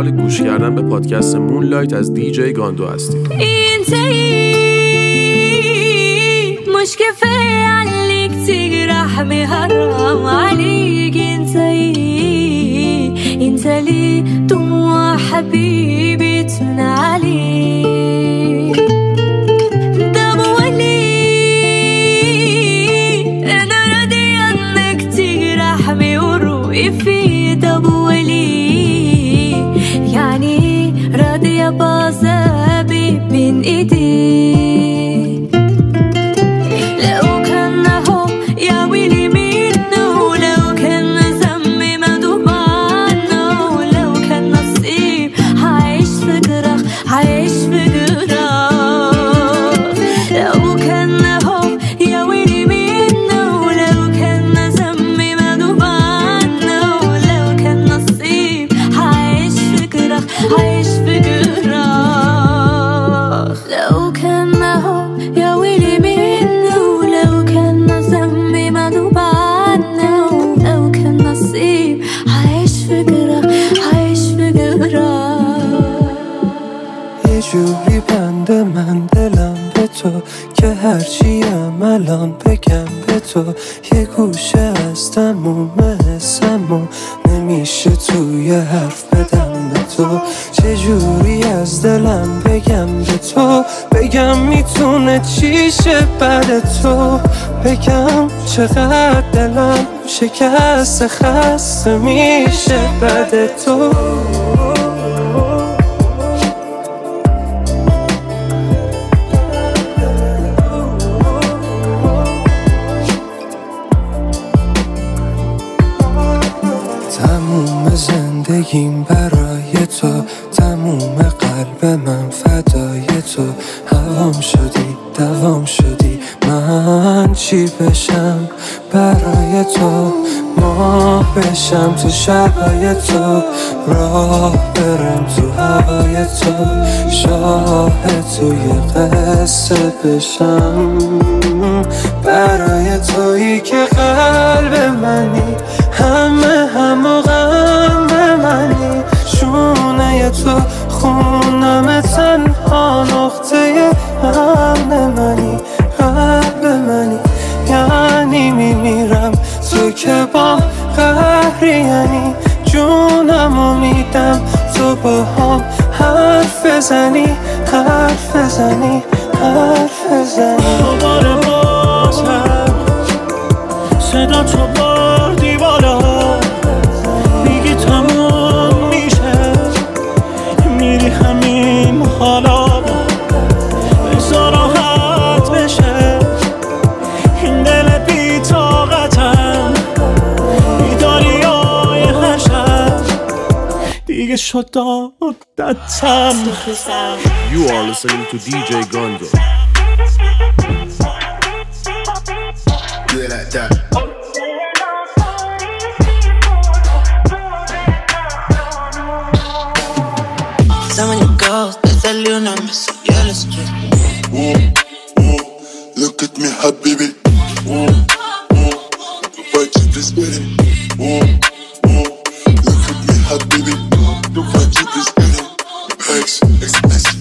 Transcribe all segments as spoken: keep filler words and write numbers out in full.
حال گوش کردن به پادکست مونلایت از دیجی گاندو هستید. مش كفاية عليك تجرح بهرم عليك انتي انت لي دموع حبيبي تن عليك دمولي انا راضي انك تجرحني وروقي في دمولي يعني راضية بعذابي بين ايدي جوری بنده من دلم به تو که هرچیم الان بگم به تو یه گوشه از تموم حسمو نمیشه توی حرف بدم به تو چجوری از دلم بگم به تو بگم میتونه چیشه بعد تو بگم چقدر دلم شکست خسته میشه بعد تو زندگیم برای تو تموم قلب من فدای تو هوام شدی دوام شدی من چی بشم برای تو ما بشم تو شبای تو راه برم تو هوای تو شاهد توی قصه بشم برای تویی که قلب منی همه هم و غم منی شونه تو خونم تنها نقطه امن منی قلب منی یعنی میمیرم تو که با قهری یعنی جونمو میدم تو با هم حرف بزنی حرف بزنی حرف بزنی دوباره بازم صدا تو بردی بالا میگی تموم میشه میری همین حالا بذار راحت بشه این دل بی طاقتم بیداری های هر شب دیگه شد عادتم. You are listening to دیجی Gondo. Do it like that. Some of you girls, they tell you not miss it, yeah, let's get it. Look at me, habibi. Why keep this spinning? Look at me, habibi. Why keep this spinning? X, expensive.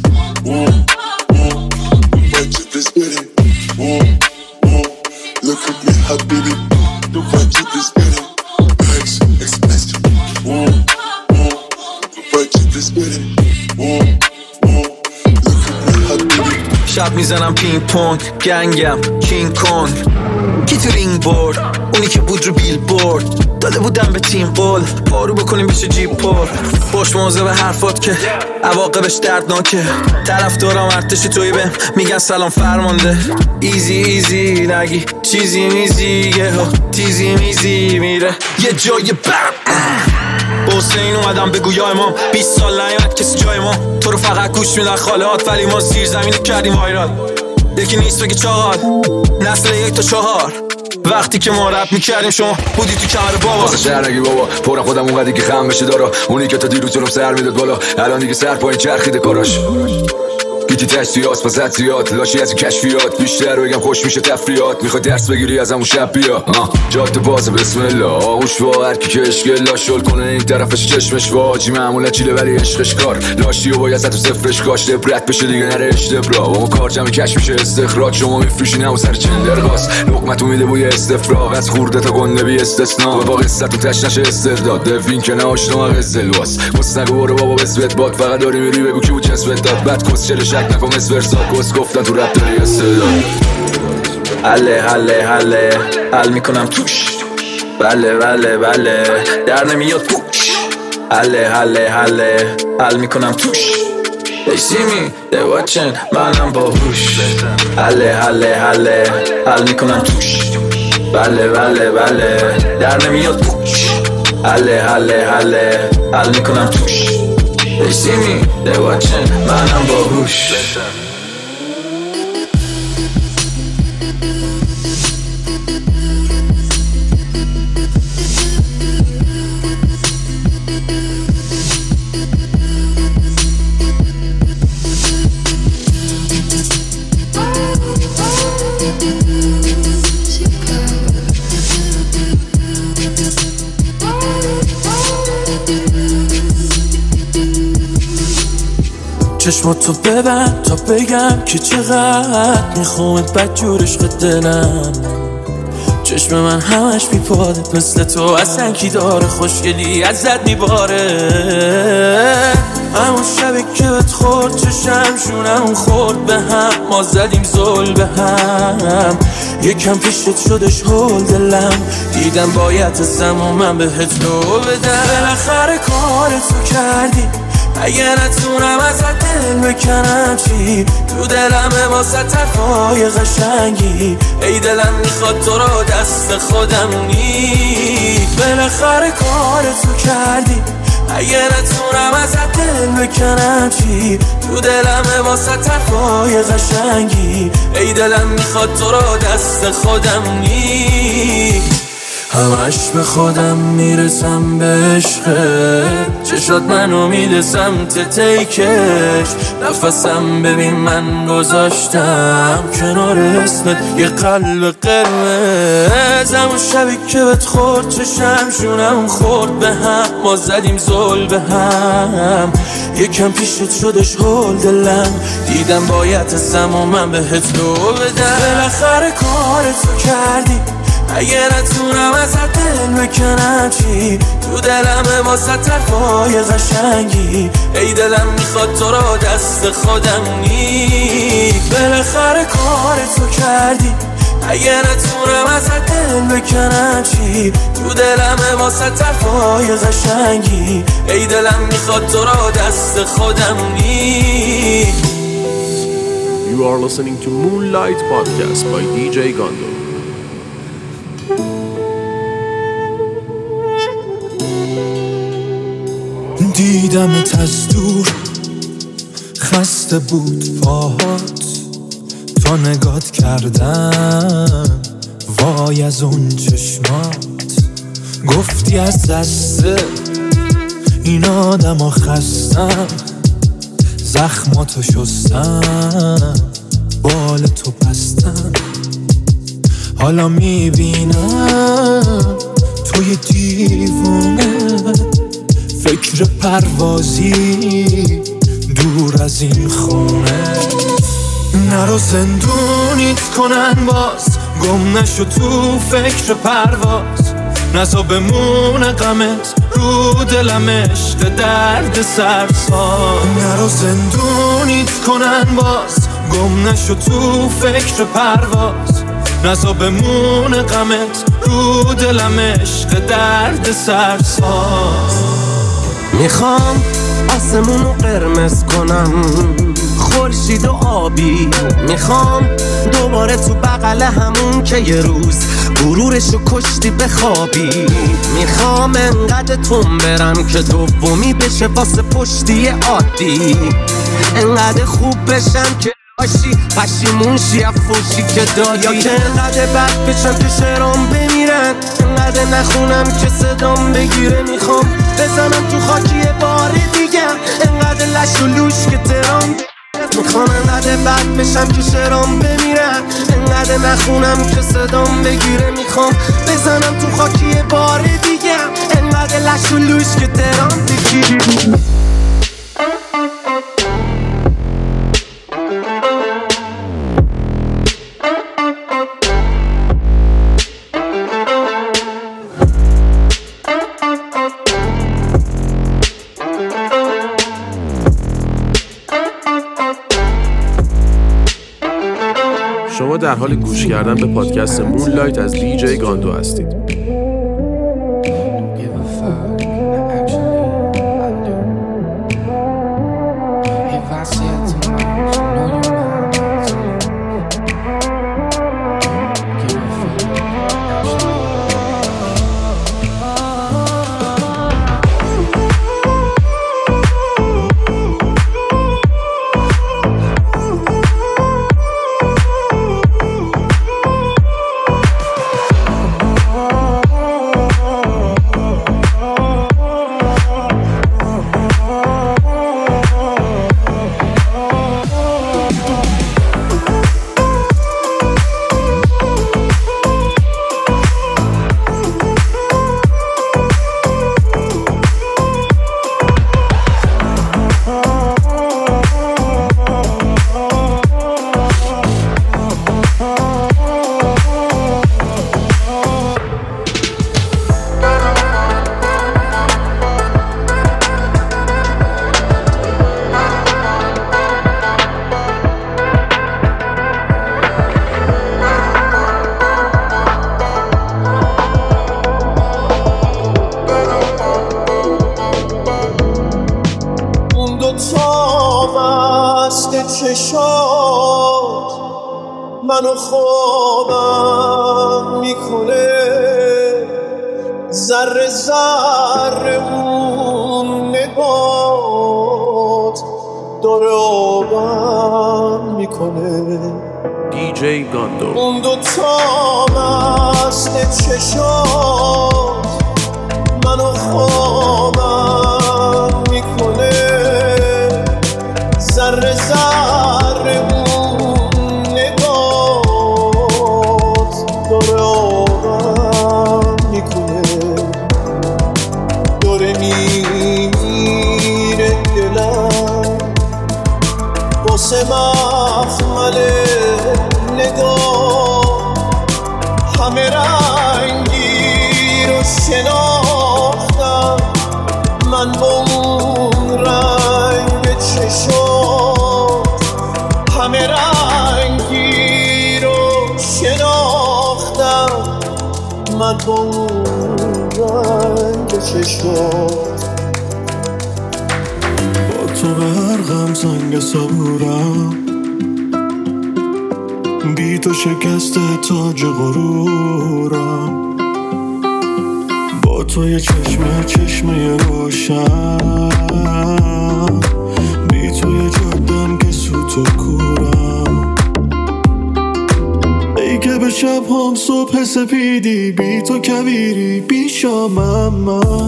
Why keep this spinning? Look at me, habibi. Why keep this spinning? X, expensive. Why keep this spinning? شب میزنم پینگ پونگ گنگم کینگ کونگ کی تو رینگ بورد اونی که بود رو بیل بورد داده بودم به تیم قول پارو بکنیم بشه جیب پر باش موزه به حرفات که عواقبش دردناکه طرف دارم ارتشی توی بهم میگن سلام فرمانده ایزی ایزی نگی چیزی میزی یه ها تیزی میزی میره یه جای برم حسین اومدم بگو یا امام بیست سال نیامد کسی جای ما تو رو فقط گوش میدن خالهات ولی ما زیر زمین کردیم وایرال یکی نیست بگی چهار نسل یک تا چهار وقتی که ما رپ میکردیم شما بودی تو کمر بابا واسه شهر نگی بابا پورم خودم اونقدی که خم بشه دارا اونی که تا دیروز جلوم سر میداد بالا الان دیگه سر پایین چرخیده کاراش بیتی تشتیات با زدیات لاشی از این کشفیات بیشتر بگم خوش میشه تفریات میخوای درس بگیری از همون شب بیا جاده بازه بسم الله آغوش با هرکی که اشکل لاشول کنه این طرفش چشمش واجی معمولا چیله ولی عشقش کار لاشی و باید زد تو صفرش کاش لبرت بشه دیگه نره اشتبرا با ما کار جمعی کش میشه استخراج شما میفروشی نمو سر چندر باز لقمتو میده بوی استفراغ از خورده تا گنده بی استثنا و با قصتون تش نشه استرداد دوین که ناشنا قزل واس بس نگو برو بابا بسوت باد فقط داری میری بگو کی بود جسوت داد بعد کس چل شک نکن اس ورسا کس گفتن تو رپ داری استعداد حله حله حله حل میکنم توش بله بله بله در نمیاد پوش حله حله حله حل میکنم توش They see me, they watching منم باهوش حله حله حله حل میکنم توش بله بله بله در نمیاد پوش حله حله حله حل میکنم توش They see me, they watching منم باهوش چشماتو ببند تا بگم که چقدر میخوامت بدجور عشق دلم چشم من همش میپاده مثل تو اصلا کی داره خوشگلی ازت میباره همون شبی که بهت خورد چشم شونم خورد به هم ما زدیم زل به هم یکم پیشت شدش هول دلم دیدم باید ازم و من بهت لو بدم بالاخره کارتو کردی اگه نتونم ازت دل بکنم چی تو دلم واسه طرفای قشنگی ای دلم میخواد تو رو دست خودم نی بالاخره کارتو کردی اگه نتونم ازت دل بکنم چی تو دلم واسه طرفای قشنگی ای دلم میخواد تو رو دست خودم نی همش به خودم میرسم به عشقت چشات منو میده سمت تیکش نفسم ببین من گذاشتم کنار اسمت یه قلب قرمز همون شبی که بهت خورد چشم شونم خورد به هم ما زدیم زل به هم یکم پیشت شدش هول دلم دیدم باید ازم و من بهت لو بدم بالاخره کارتو کردی اگه نتونم ازت دل بکنم چی تو دلم واسه طرفای قشنگی ای دلم میخواد تو رو دست خودم نی بالاخره کارتو کردی اگه نتونم ازت دل بکنم چی تو دلم واسه طرفای قشنگی ای دلم میخواد تو رو دست خودم نی You are listening to Moonlight Podcast by دی جی Gondo. دیدمت از دور خسته بود پاهات تا نگات کردم وای از اون چشمات گفتی از دست این آدم ها خستم زخماتو شستم بال تو بستم حالا میبینم توی دیوونه فکر پروازی دور از این خونه نرو زندونیت کنن باز گم نشو تو فکر پرواز نزا بمونه غمت رو دلم عشق درد سرساز نرو زندونیت کنن باز گم نشو تو فکر پرواز نزا بمونه غمت رو دلم عشق درد سرساز میخوام آسمونو قرمز کنم خورشید و آبی میخوام دوباره تو بغل همون که یه روز غرورشو کشتی بخوابی میخوام انقدر تون برم که دومی بشه واسه پشتی عادی انقدر خوب بشم که باشی پشیمون شی افوشی که دادی یا که انقدر بد بشم که شعرام بمیرن انقدر نخونم که صدام بگیره میخوام بزنم تو خاکی بار دیگه انقدر لش و لوش که ترام میخوام انقدر بد بشم که شعرام بمیرن، انقدر نخونم که صدام بگیره. میخوام بزنم تو خاکی بار دیگم، انقدر لش و لوش که تهران بگیری. شما در حال گوش کردن به پادکست مونلایت از دی جی گاندو هستید. چشات منو خوابم میکنه، ذره ذره اون نگات داره آبم میکنه. دی جی گاندو. اون دوتا مست چشات منو خوابم میکنه، ذره ذره اون نگات داره آبم میکنه، داره میمیره دلم واسه مخمل نگاه، همه رنگی رو شناختم من با اون رنگ چشات، همه رنگی رو شناختم من با اون رنگ چشات. با تو غرقم سنگ صبورم، بی تو شکست تاج غرورم، با تو یه چشمه چشمه روشن، بی تو یه جادم که سوت و کورم. ای که به شب هم صبح سپیدی، بی تو کویری بی شامم من،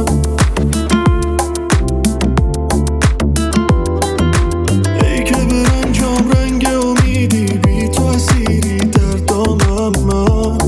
ای که به رنجام رنگ امیدی، بی تو اسیری در دامم من.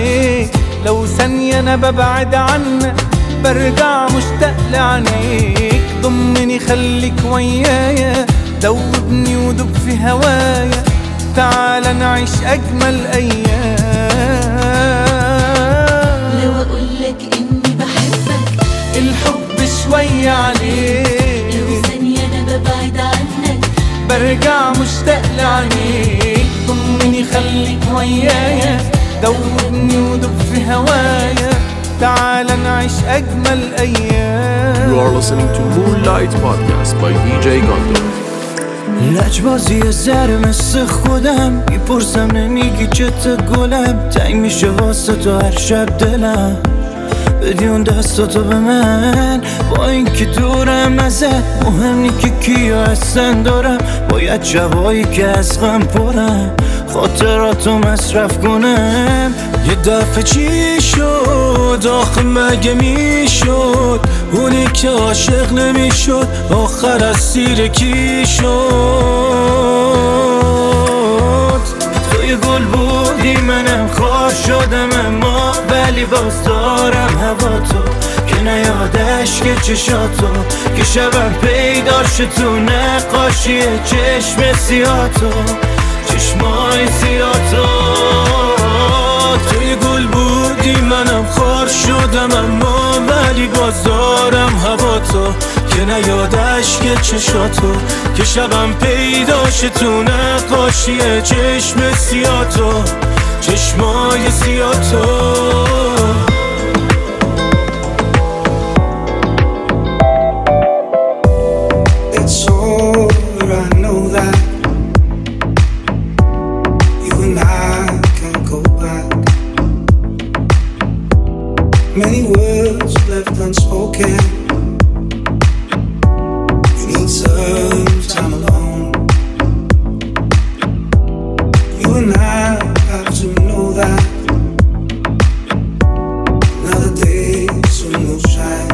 عليك، لو ثانية أنا ببعد عنك برجع مشتاق لعينيك. ضمني خليك ويايا، دوبني ودوب في هوايا، تعال نعيش أجمل أيام. لو أقولك إني بحبك الحب شوية عليك، لو ثانية أنا ببعد عنك برجع مشتاق لعينيك. ضمني خليك ويايا، دوبني ودوب في هوايا، تعال نعيش أجمل أيام. You are listening to Moonlight Podcast by دی جی گاندو. لجبازی زر مثل خودم میپرسم نمیگی چت گلم، تنگ میشه واسه تو هر شب دلم، بدی اون دستاتو به من. با اینکه دورم ازت مهم نی که کیا هستن دارم، باید شبایی که از غم پرم خاطراتو مصرف کنم. یه دفعه چی شد آخه مگه میشد، اونی که عاشق نمیشد آخر از سیر کی شد. توی گل بودی منم خار شدم، اما ولی باز دارم هوا تو که نیادش که چشاتو، که شبم پیداشه تو نقاشی چشم سیاتو، چشمای سیاتو. توی گل بودی منم خار شدم، اما ولی باز دارم هوا تو که نیادش که چشاتو، که شبم پیداشه تو نقاشی چشم سیاتو، چشمای سیاتو. Many words left unspoken. You need some time alone. You and I have to know that. Now the day soon will shine.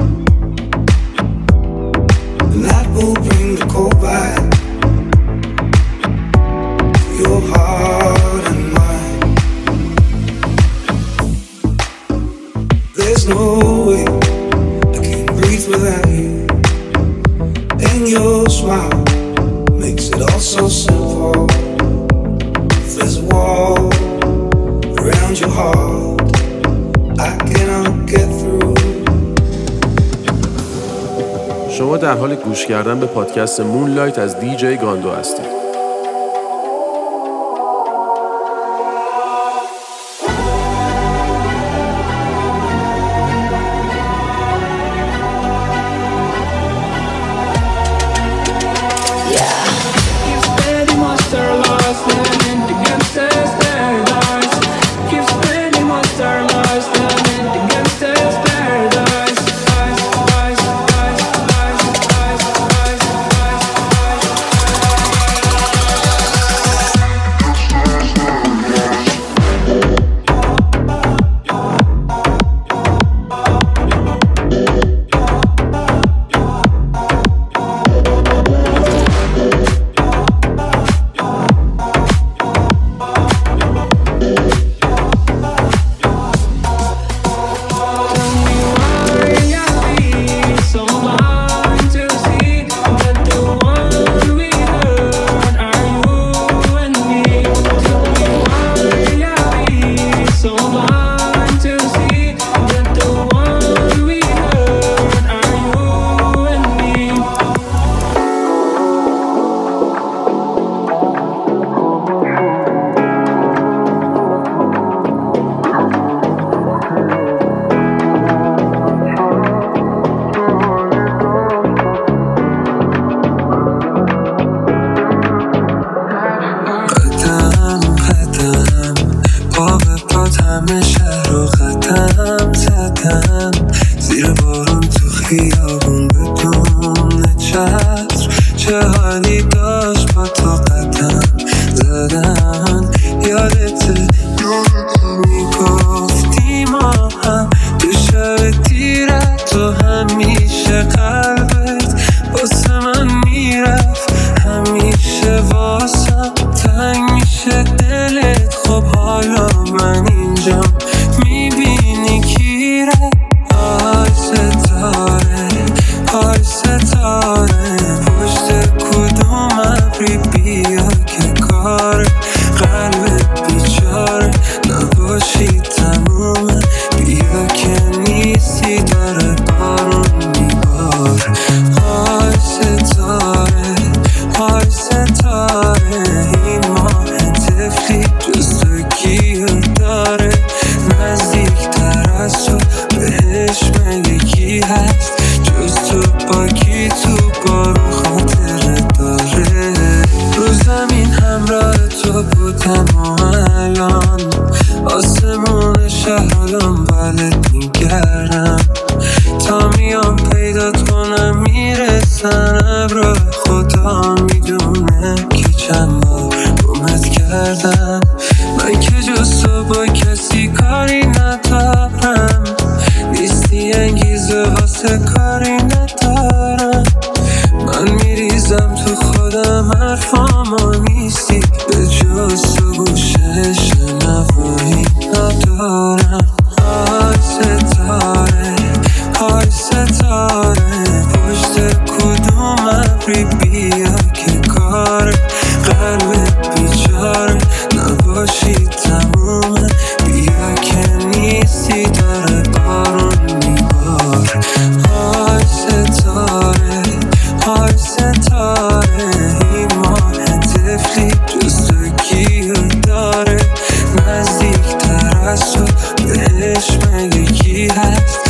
The night will bring the cold back. Your heart and mine. There's no way I can breathe without you, and your smile makes it all so simple. If there's a wall around your heart, I cannot get through. شما در حال گوش کردن به پادکست مونلایت از دی جی گاندو هستید. خیابون بدون چتر چه حالی داشت با تو قدم زدن یادت میگفتی ما هم تو شب تیرت تو همیشه قلبت واسه من میرفت همیشه واسم تنگ میشه دلت خب حالا من اینجام تا حالم بلد میگردم تا میام پیدات کنم میرسن ابرو خدا میدونه که چند بار گمت کردم من که جز تو با کسی کاری ندارم نیستی انگیزه واسه کاری ندارم من میریزم تو خودم حرفامو نیستی به جز تو گوشه شنوایی ندارم های ستاره های ستاره پشت کدوم ابری بیا که کار قلب بیچاره نباشی تمومه بیا که نیستی داره بارون میبار های ستاره های ستاره این ماه تفلی جز تو کیو داره نزدیک تر از تو بهش مگه کی هست